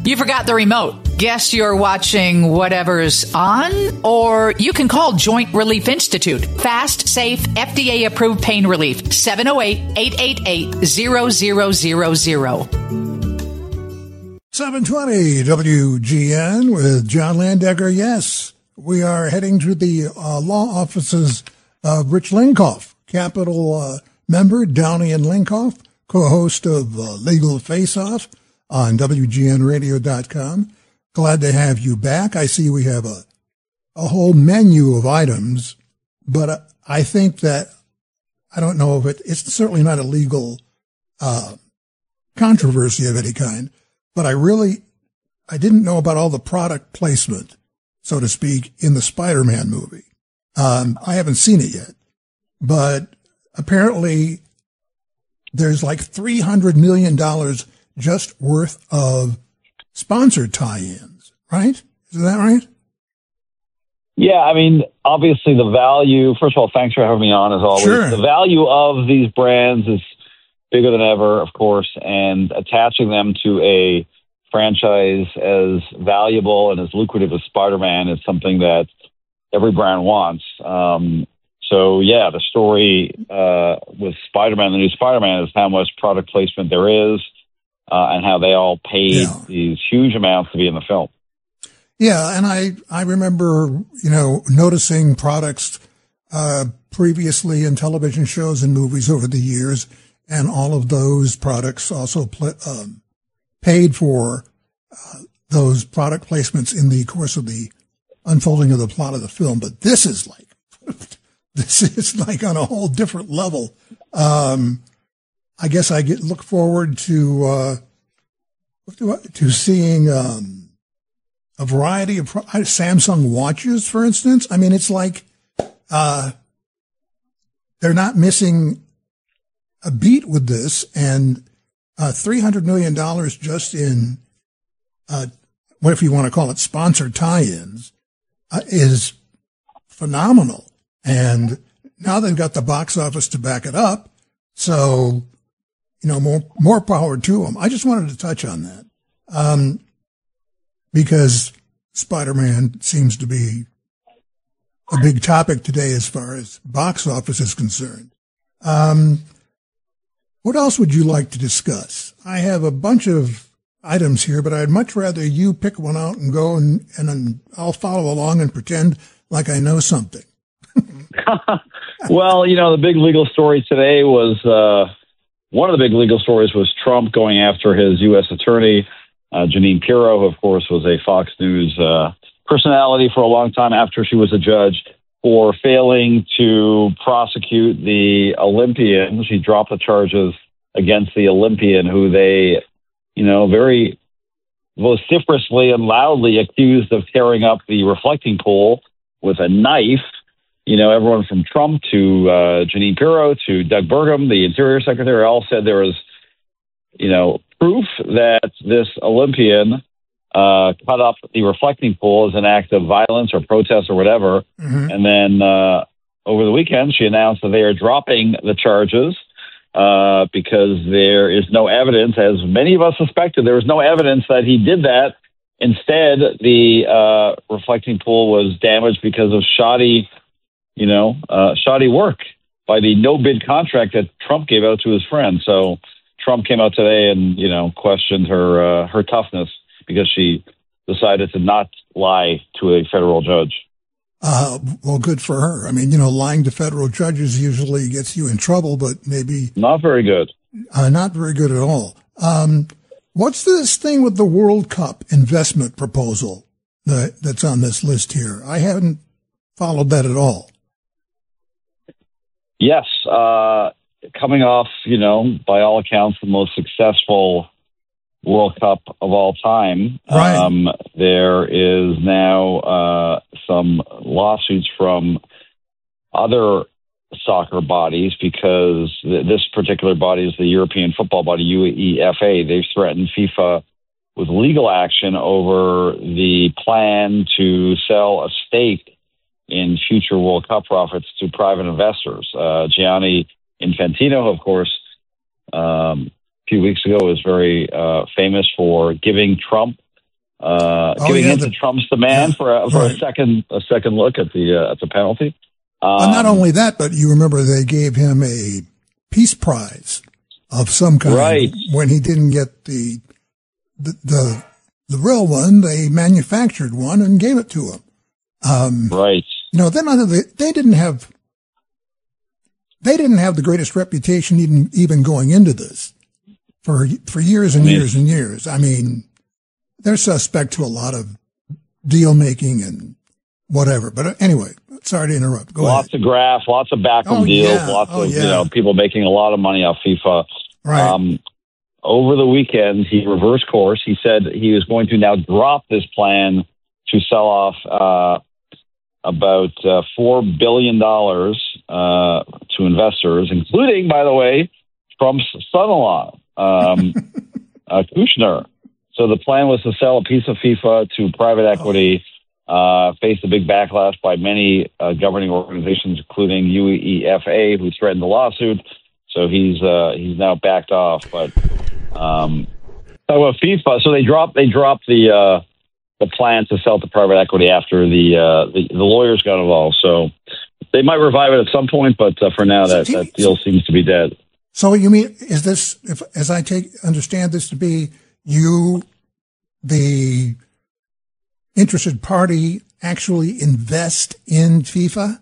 You forgot the remote. Guess you're watching whatever's on? Or you can call Joint Relief Institute. Fast, safe, FDA-approved pain relief. 708-888-0000. 720 WGN with John Landecker. Yes, we are heading to the law offices of Rich Linkoff, Capital member, Downey and Linkoff, co-host of Legal Face-Off on WGNradio.com. Glad to have you back. I see we have a whole menu of items, but I think that, I don't know if it's certainly not a legal controversy of any kind, but I didn't know about all the product placement, so to speak, in the Spider-Man movie. I haven't seen it yet, but apparently there's like $300 million just worth of sponsored tie-ins, right? Is that right? Yeah, I mean, obviously the value, first of all, thanks for having me on as always. Sure. The value of these brands is bigger than ever, of course, and attaching them to a franchise as valuable and as lucrative as Spider-Man is something that every brand wants. So, yeah, the story with Spider-Man, the new Spider-Man, is how much product placement there is and how they all paid these huge amounts to be in the film. Yeah, and I remember, noticing products previously in television shows and movies over the years, and all of those products also paid for those product placements in the course of the unfolding of the plot of the film. But this is like on a whole different level. I guess I look forward to seeing a variety of Samsung watches, for instance. I mean, it's like they're not missing a beat with this, and $300 million just in what if you want to call it sponsored tie-ins is phenomenal. And now they've got the box office to back it up. So, more power to them. I just wanted to touch on that. Because Spider-Man seems to be a big topic today as far as box office is concerned. What else would you like to discuss? I have a bunch of items here, but I'd much rather you pick one out and go and I'll follow along and pretend like I know something. Well, the big legal story today was, one of the big legal stories was Trump going after his U.S. attorney, Jeanine Pirro, who, of course, was a Fox News personality for a long time after she was a judge, for failing to prosecute the Olympian. She dropped the charges against the Olympian, who they, very vociferously and loudly accused of tearing up the reflecting pool with a knife. Everyone from Trump to Jeanine Pirro to Doug Burgum, the Interior Secretary, all said there was, proof that this Olympian cut up the reflecting pool as an act of violence or protest or whatever. Mm-hmm. And then over the weekend, she announced that they are dropping the charges because there is no evidence, as many of us suspected, there was no evidence that he did that. Instead, the reflecting pool was damaged because of shoddy work by the no-bid contract that Trump gave out to his friend. So Trump came out today and, questioned her toughness because she decided to not lie to a federal judge. Well, good for her. I mean, lying to federal judges usually gets you in trouble, but maybe not very good. Not very good at all. What's this thing with the World Cup investment proposal that's on this list here? I haven't followed that at all. Yes. Coming off, by all accounts, the most successful World Cup of all time. Right. There is now some lawsuits from other soccer bodies because this particular body is the European football body, UEFA. They've threatened FIFA with legal action over the plan to sell a stake in future World Cup profits to private investors. Gianni Infantino, of course, a few weeks ago was very famous for giving Trump giving in to Trump's demand for a second look at the penalty. Not only that, but you remember they gave him a peace prize of some kind when he didn't get the real one. They manufactured one and gave it to him. Right. You know, they didn't have the greatest reputation even going into this for years and years and years. I mean, they're suspect to a lot of deal making and whatever. But anyway, sorry to interrupt. Go ahead. Lots of graphs, lots of backroom deals, lots of people making a lot of money off FIFA. Right. Over the weekend, he reversed course. He said he was going to now drop this plan to sell off about $4 billion to investors, including, by the way, Trump's son-in-law, Kushner. So the plan was to sell a piece of FIFA to private equity, faced a big backlash by many governing organizations, including UEFA, who threatened the lawsuit. So he's now backed off. But FIFA, so they dropped the plan to sell to private equity after the lawyers got involved. So they might revive it at some point, but for now, that deal seems to be dead. So you mean, is this, as I understand this to be, you, the interested party, actually invest in FIFA?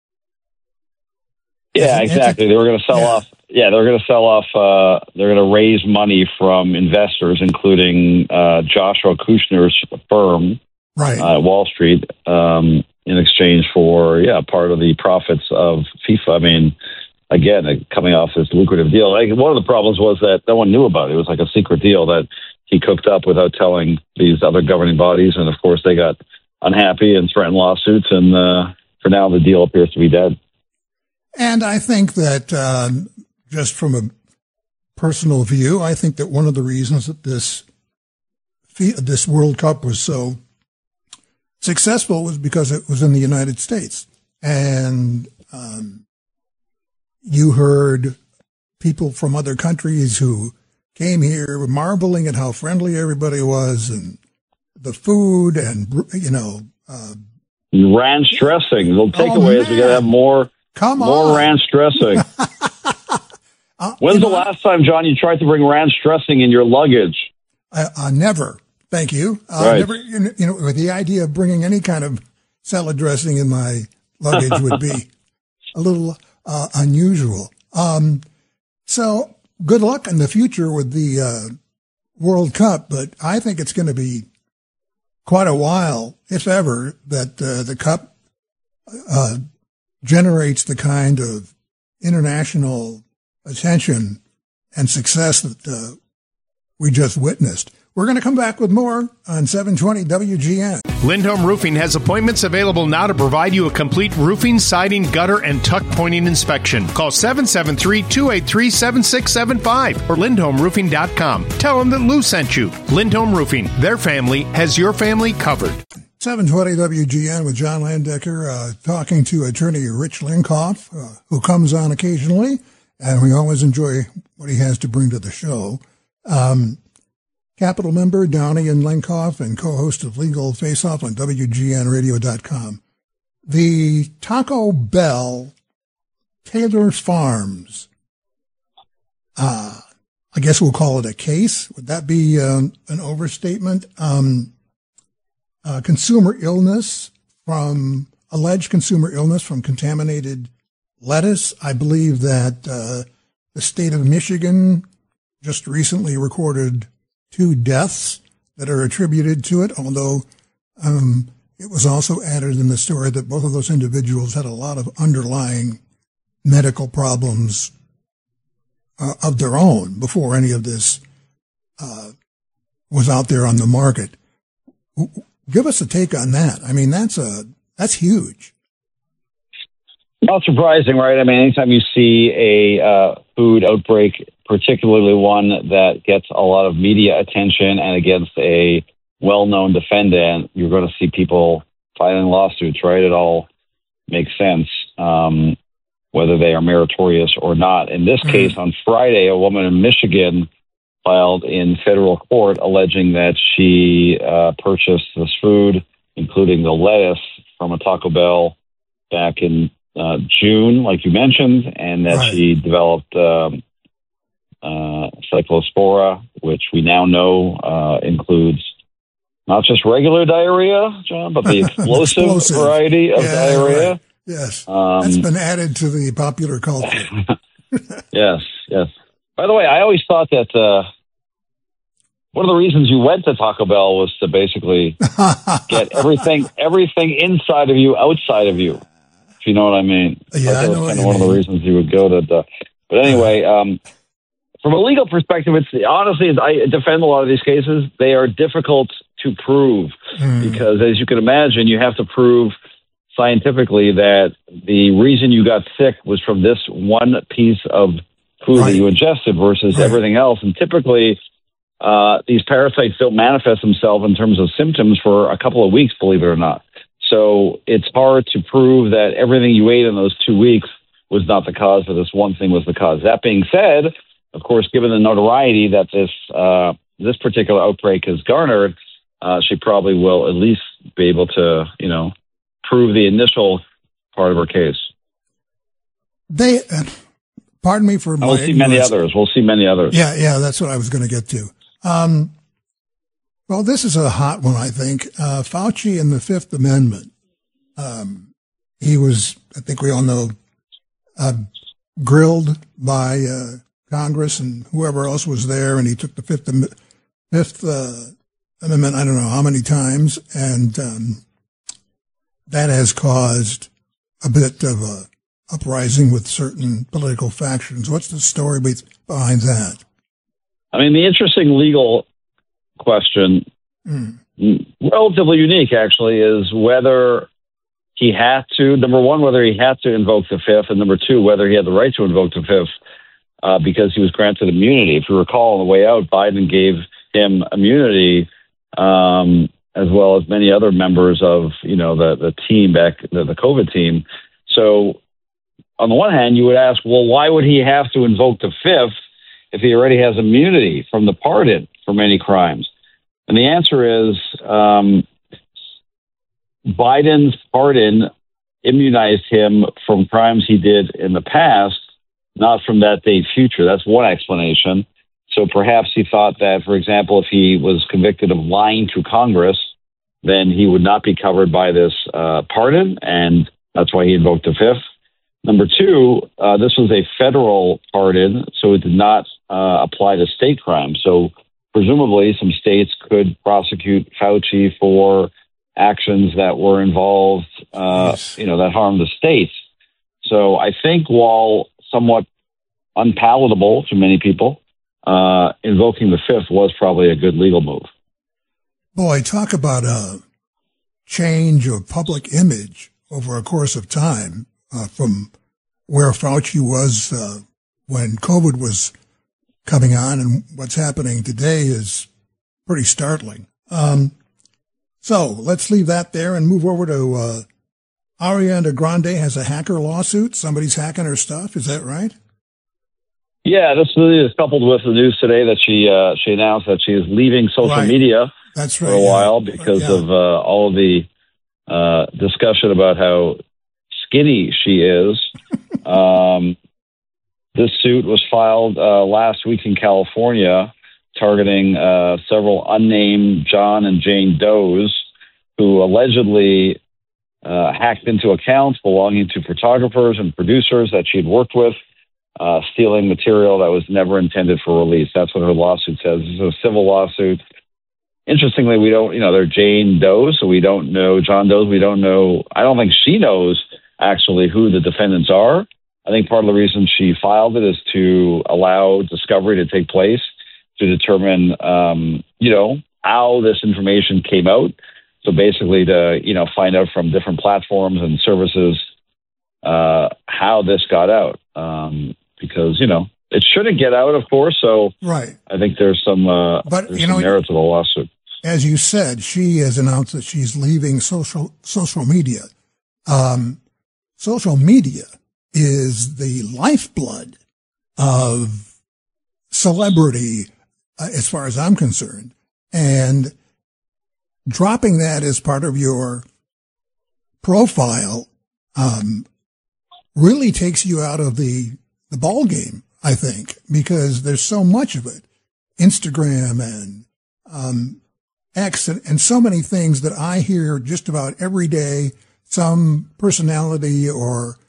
Yeah, exactly. They were going to sell off. Yeah, they're going to sell off. They're going to raise money from investors, including Joshua Kushner's firm, Wall Street, in exchange for part of the profits of FIFA. I mean, again, coming off this lucrative deal. One of the problems was that no one knew about it. It was like a secret deal that he cooked up without telling these other governing bodies, and of course they got unhappy and threatened lawsuits. And for now, the deal appears to be dead. And I think that, just from a personal view, I think that one of the reasons that this World Cup was so successful was because it was in the United States. And you heard people from other countries who came here marveling at how friendly everybody was and the food and, ranch dressing. The takeaway is we got to have more ranch dressing. When's the last time, John, you tried to bring ranch dressing in your luggage? Never. Thank you. Never. With the idea of bringing any kind of salad dressing in my luggage would be a little unusual. So good luck in the future with the World Cup, but I think it's going to be quite a while, if ever, that the Cup generates the kind of international attention and success that we just witnessed. We're going to come back with more on 720 WGN. Lindholm Roofing has appointments available now to provide you a complete roofing, siding, gutter, and tuck pointing inspection. Call 773-283-7675 or lindholmroofing.com. Tell them that Lou sent you. Lindholm Roofing, their family has your family covered. 720 WGN with John Landecker, talking to attorney Rich Linkoff, who comes on occasionally, and we always enjoy what he has to bring to the show. Capital member Downey and Linkoff, and co-host of Legal Face-Off on WGNradio.com. The Taco Bell Taylor's Farms, I guess we'll call it a case. Would that be an overstatement? Alleged consumer illness from contaminated lettuce. I believe that the state of Michigan just recently recorded 2 deaths that are attributed to it, although it was also added in the story that both of those individuals had a lot of underlying medical problems of their own before any of this was out there on the market. Give us a take on that. I mean, that's huge. Not surprising, right? I mean, anytime you see a food outbreak, particularly one that gets a lot of media attention and against a well-known defendant, you're going to see people filing lawsuits, right? It all makes sense, whether they are meritorious or not. In this case, on Friday, a woman in Michigan filed in federal court alleging that she purchased this food, including the lettuce, from a Taco Bell back in June, like you mentioned, and that she developed cyclospora, which we now know includes not just regular diarrhea, John, but the explosive variety of diarrhea. Right. Yes, that's been added to the popular culture. Yes. By the way, I always thought that one of the reasons you went to Taco Bell was to basically get everything inside of you, outside of you, if you know what I mean. Yeah, I know kind of one of the reasons you would go to. But anyway, from a legal perspective, I defend a lot of these cases. They are difficult to prove because, as you can imagine, you have to prove scientifically that the reason you got sick was from this one piece of food that you ingested versus everything else. And typically, these parasites don't manifest themselves in terms of symptoms for a couple of weeks, believe it or not. So it's hard to prove that everything you ate in those 2 weeks was not the cause, but this one thing was the cause. That being said, of course, given the notoriety that this particular outbreak has garnered, she probably will at least be able to, prove the initial part of her case. Pardon me for my We'll see many others. Yeah, that's what I was going to get to. Well, this is a hot one, I think. Fauci and the Fifth Amendment. He was, I think we all know, grilled by Congress and whoever else was there, and he took the Fifth Amendment, I don't know how many times, and that has caused a bit of a uprising with certain political factions. What's the story behind that? I mean, the interesting legal question, relatively unique actually, is whether he had to, number one, whether he had to invoke the Fifth, and number two, whether he had the right to invoke the Fifth because he was granted immunity. If you recall, on the way out, Biden gave him immunity, as well as many other members of, the team back, the COVID team. So on the one hand, you would ask, well, why would he have to invoke the Fifth if he already has immunity from the pardon for many crimes? And the answer is Biden's pardon immunized him from crimes he did in the past, not from that date future. That's one explanation. So perhaps he thought that, for example, if he was convicted of lying to Congress, then he would not be covered by this pardon, and that's why he invoked the Fifth. Number two, this was a federal pardon, so it did not apply to state crimes. So presumably some states could prosecute Fauci for actions that were involved, that harmed the states. So I think while somewhat unpalatable to many people, invoking the Fifth was probably a good legal move. Boy, talk about a change of public image over a course of time from where Fauci was when COVID was coming on, and what's happening today is pretty startling. So let's leave that there and move over to Ariana Grande has a hacker lawsuit. Somebody's hacking her stuff. Is that right? Yeah, this is coupled with the news today that she announced that she is leaving social media for a while because of all of the discussion about how skinny she is. This suit was filed last week in California, targeting several unnamed John and Jane Does who allegedly hacked into accounts belonging to photographers and producers that she'd worked with, stealing material that was never intended for release. That's what her lawsuit says. This is a civil lawsuit. Interestingly, we don't, they're Jane Does, so we don't know John Does. We don't know, I don't think she knows actually who the defendants are. I think part of the reason she filed it is to allow discovery to take place to determine, how this information came out. So basically to, find out from different platforms and services how this got out. Because, it shouldn't get out, of course. So right. I think there's some merit to the lawsuit. As you said, she has announced that she's leaving social media. Social media is the lifeblood of celebrity as far as I'm concerned. And dropping that as part of your profile really takes you out of the ball game, I think, because there's so much of it. Instagram and X and so many things that I hear just about every day, some personality or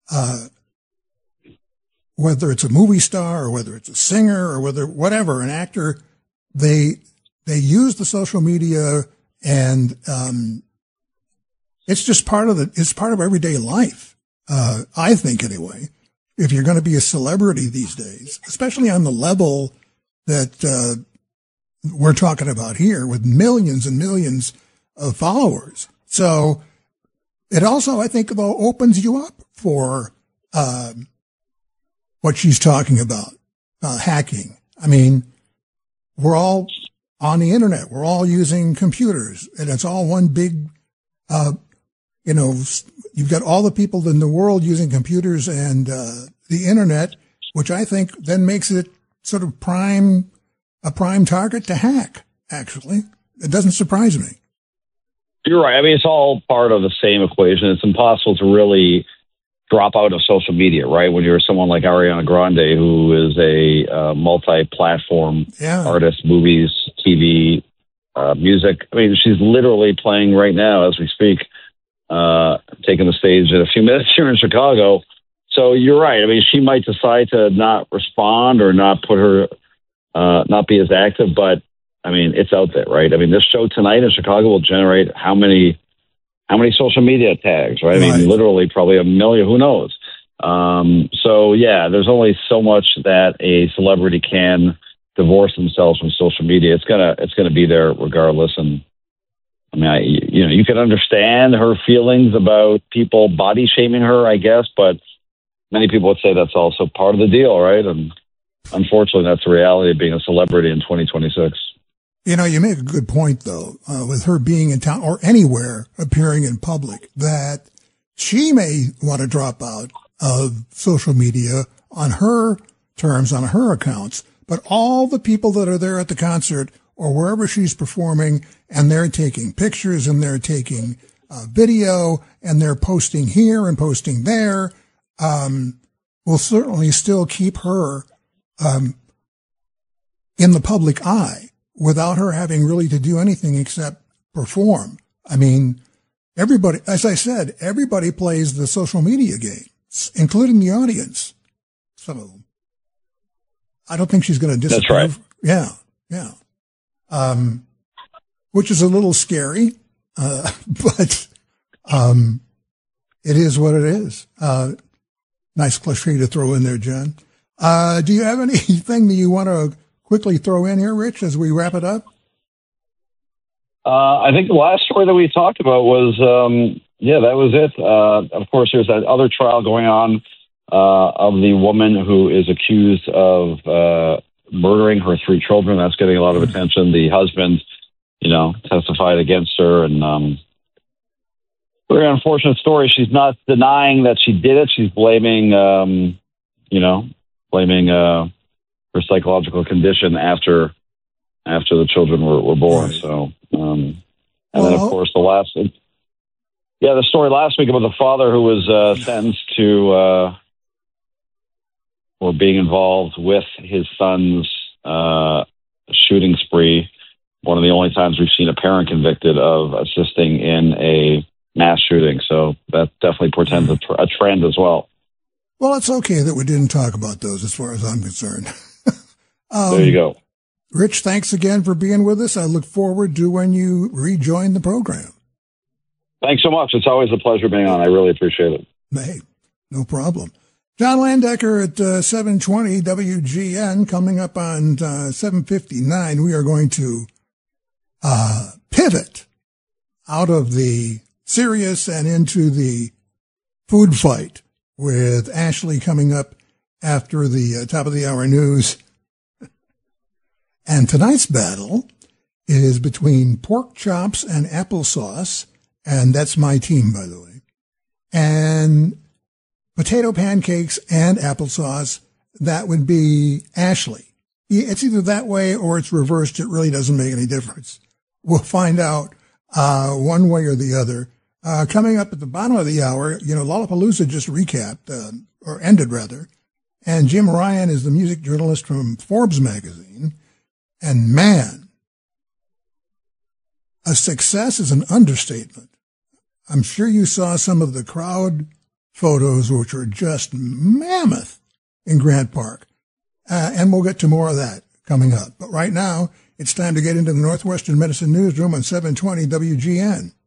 whether it's a movie star or whether it's a singer or whatever, an actor, they use the social media and it's just part of everyday life. I think anyway, if you're going to be a celebrity these days, especially on the level that we're talking about here with millions and millions of followers. So it also, I think, though, opens you up for what she's talking about, hacking. I mean, we're all on the internet. We're all using computers, and it's all one big, you've got all the people in the world using computers and the internet, which I think then makes it sort of a prime target to hack, actually. It doesn't surprise me. You're right. I mean, it's all part of the same equation. It's impossible to really drop out of social media, right? When you're someone like Ariana Grande, who is a multi-platform artist, movies, TV, music. I mean, she's literally playing right now as we speak, taking the stage in a few minutes here in Chicago. So you're right. I mean, she might decide to not respond or not be as active, but I mean, it's out there, right? I mean, this show tonight in Chicago will generate how many social media tags, right? I mean, literally probably 1 million, who knows? So yeah, there's only so much that a celebrity can divorce themselves from social media. It's gonna be there regardless. And I mean, you can understand her feelings about people body shaming her, I guess, but many people would say that's also part of the deal, right? And unfortunately, that's the reality of being a celebrity in 2026. You know, you make a good point, though, with her being in town or anywhere appearing in public, that she may want to drop out of social media on her terms, on her accounts, but all the people that are there at the concert or wherever she's performing, and they're taking pictures and they're taking video and they're posting here and posting there, will certainly still keep her in the public eye without her having really to do anything except perform. I mean, everybody, as I said, everybody plays the social media game, including the audience. Some of them. I don't think she's going to disapprove. That's right. Yeah. Which is a little scary, but it is what it is. Nice cliche to throw in there, John. Do you have anything that you want to quickly throw in here, Rich, as we wrap it up? I think the last story that we talked about was, that was it. Of course, there's that other trial going on of the woman who is accused of murdering her 3 children. That's getting a lot of attention. The husband, testified against her, and very unfortunate story. She's not denying that she did it. She's blaming her psychological condition after the children were born. Right. So, and then of course the story last week about the father who was sentenced to or being involved with his son's shooting spree. One of the only times we've seen a parent convicted of assisting in a mass shooting. So that definitely portends a trend as well. Well, it's okay that we didn't talk about those as far as I'm concerned. There you go. Rich, thanks again for being with us. I look forward to when you rejoin the program. Thanks so much. It's always a pleasure being on. I really appreciate it. Hey, no problem. John Landecker at 720 WGN. Coming up on 7:59, we are going to pivot out of the serious and into the food fight with Ashley coming up after the top of the hour news. And tonight's battle is between pork chops and applesauce, and that's my team, by the way, and potato pancakes and applesauce. That would be Ashley. It's either that way or it's reversed. It really doesn't make any difference. We'll find out one way or the other. Coming up at the bottom of the hour, Lollapalooza just recapped, or ended rather, and Jim Ryan is the music journalist from Forbes magazine. And man, a success is an understatement. I'm sure you saw some of the crowd photos, which were just mammoth in Grant Park. And we'll get to more of that coming up. But right now, it's time to get into the Northwestern Medicine Newsroom on 720 WGN.